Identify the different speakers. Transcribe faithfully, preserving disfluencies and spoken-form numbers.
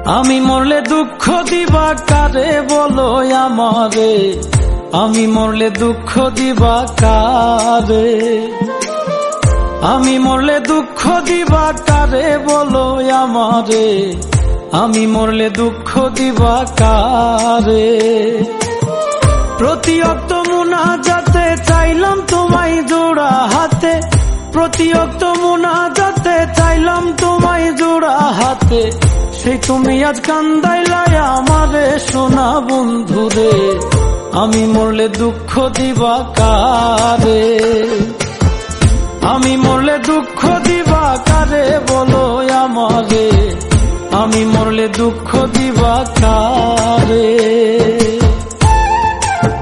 Speaker 1: আমি মরলে দুঃখ দিবা কারে বলো আমারে, আমি মরলে দুঃখ দিবা কারে, আমি মরলে দুঃখ দিবা কারে বলো আমারে, আমি মরলে দুঃখ দিবা কারে। প্রতি অক্ত মুনাজাতে চাইলাম তোমায় জোড়া হাতে, প্রতি অক্ত মুনাজাতে চাইলাম তোমায় জোড়া হাতে, সেই তুমি আজ কান্দাইলাই আমারে সোনা বন্ধুরে, আমি মরলে দুঃখ দিবা কারে, আমি মরলে দুঃখ দিবা কারে বলো আমারে, আমি মরলে দুঃখ দিবা কারে।